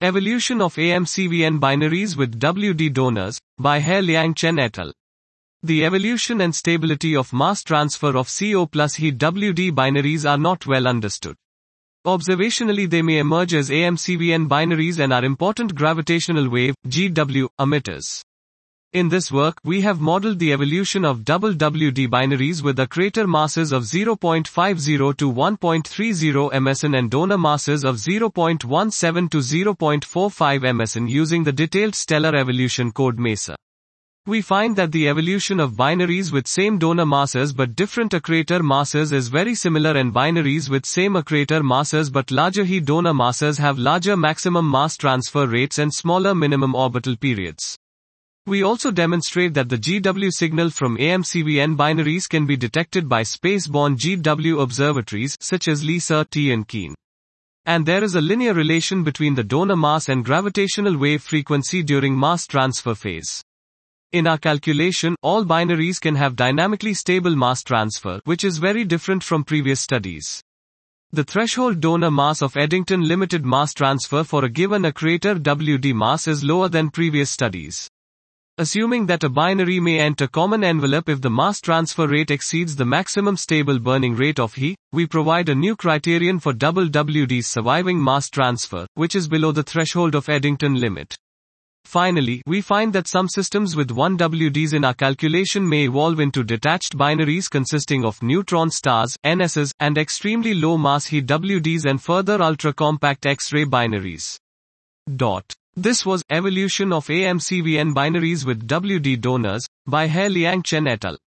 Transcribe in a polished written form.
Evolution of AMCVN binaries with WD donors, by He Liang Chen et al. The evolution and stability of mass transfer of CO plus He WD binaries are not well understood. Observationally, they may emerge as AMCVN binaries and are important gravitational wave GW emitters. In this work, we have modeled the evolution of double WD binaries with accretor masses of 0.50 to 1.30 msn and donor masses of 0.17 to 0.45 msn using the detailed stellar evolution code MESA. We find that the evolution of binaries with same donor masses but different accretor masses is very similar, and binaries with same accretor masses but larger He donor masses have larger maximum mass transfer rates and smaller minimum orbital periods. We also demonstrate that the GW signal from AMCVN binaries can be detected by space-borne GW observatories such as LISA, T and Keen. And there is a linear relation between the donor mass and gravitational wave frequency during mass transfer phase. In our calculation, all binaries can have dynamically stable mass transfer, which is very different from previous studies. The threshold donor mass of Eddington limited mass transfer for a given accretor WD mass is lower than previous studies. Assuming that a binary may enter common envelope if the mass transfer rate exceeds the maximum stable burning rate of He, we provide a new criterion for double WD's surviving mass transfer, which is below the threshold of Eddington limit. Finally, we find that some systems with 1 WDs in our calculation may evolve into detached binaries consisting of neutron stars, NSs, and extremely low mass He WDs and further ultra-compact X-ray binaries. This was Evolution of AMCVN binaries with WD donors, by He Liang Chen et al.